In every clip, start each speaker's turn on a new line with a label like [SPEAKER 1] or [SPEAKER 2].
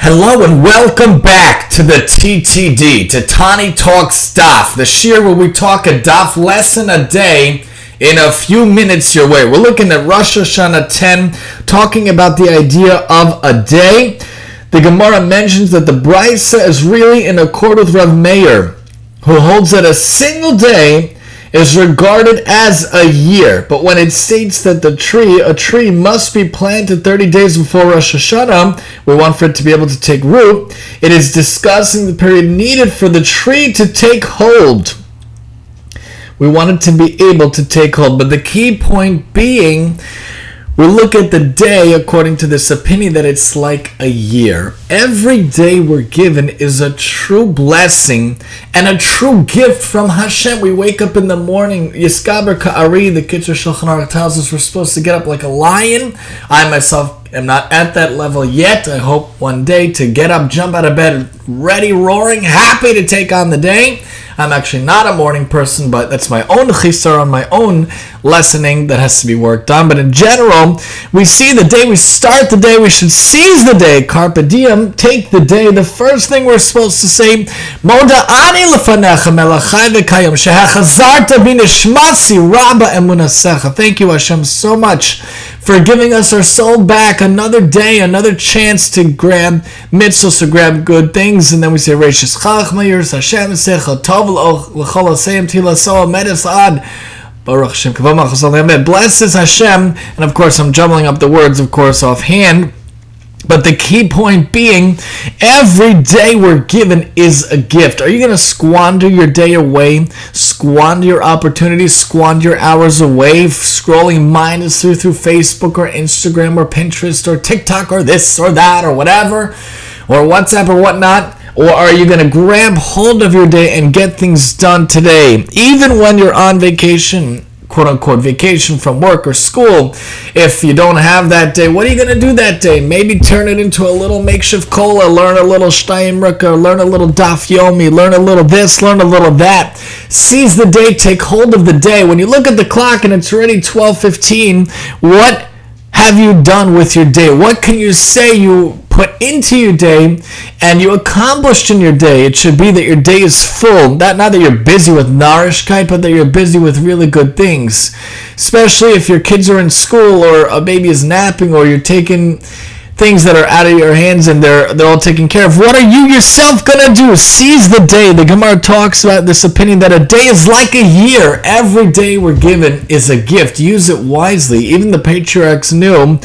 [SPEAKER 1] Hello and welcome back to the TTD, to Tani Talks Daf, the shir where we talk a daf lesson a day in a few minutes your way. We're looking at Rosh Hashanah 10, talking about the idea of a day. The Gemara mentions that the Brisa is really in accord with Rav Meir, who holds that a single day is regarded as a year. But when it states that a tree must be planted 30 days before Rosh Hashanah, we want for it to be able to take root, it is discussing the period needed for the tree to take hold. We want it to be able to take hold. But the key point being, we look at the day according to this opinion that it's like a year. Every day we're given is a true blessing and a true gift from Hashem. We wake up in the morning, Yiskaber Ka'ari, the Kitzur Shulchan Aruch tells us we're supposed to get up like a lion. I myself am not at that level yet. I hope one day to get up, jump out of bed, ready, roaring, happy to take on the day. I'm actually not a morning person, but that's my own chisar on my own lessoning that has to be worked on. But in general, we see the day, we start the day, we should seize the day, carpe diem, take the day. The first thing we're supposed to say, Moda ani lefanecha melachai v'kayim, shehachazarta b'nishmasi rabba emunasecha. Thank you, Hashem, so much for giving us our soul back, another day, another chance to grab mitzvahs, to grab good things. And then we say, Reishis Chachma Yiras Hashem Secha Tov L'chol Asayim Tila Soa Medes Ad Baruch Hashem Kavod Malchus Amen. Blessed is Hashem. And of course, I'm jumbling up the words, of course, offhand. But the key point being, every day we're given is a gift. Are you going to squander your day away, squander your opportunities, squander your hours away, scrolling mindlessly through Facebook or Instagram or Pinterest or TikTok or this or that or whatever, or WhatsApp or whatnot? Or are you going to grab hold of your day and get things done today, even when you're on vacation? Quote-unquote vacation from work or school. If you don't have that day, what are you going to do that day? Maybe turn it into a little makeshift kola, learn a little Steinrücker, learn a little Daf Yomi, learn a little this, learn a little that. Seize the day, take hold of the day. When you look at the clock and it's already 12:15, what have you done with your day? What can you say you put into your day and you accomplished in your day? It should be that your day is full. Not that you're busy with narishkeit, but that you're busy with really good things. Especially if your kids are in school or a baby is napping or you're taking things that are out of your hands and they're all taken care of. What are you yourself going to do? Seize the day. The Gemara talks about this opinion that a day is like a year. Every day we're given is a gift. Use it wisely. Even the patriarchs knew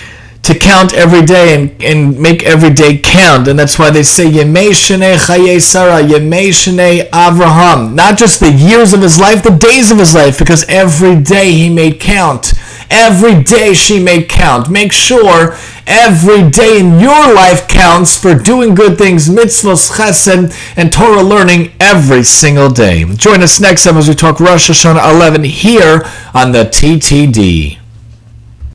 [SPEAKER 1] to count every day and make every day count. And that's why they say Yemei Shnei Chayei Sarah, Yemei Shnei Avraham. Not just the years of his life, the days of his life, because every day he made count. Every day she made count. Make sure every day in your life counts for doing good things, mitzvahs, chesed, and Torah learning every single day. Join us next time as we talk Rosh Hashanah 11 here on the TTD.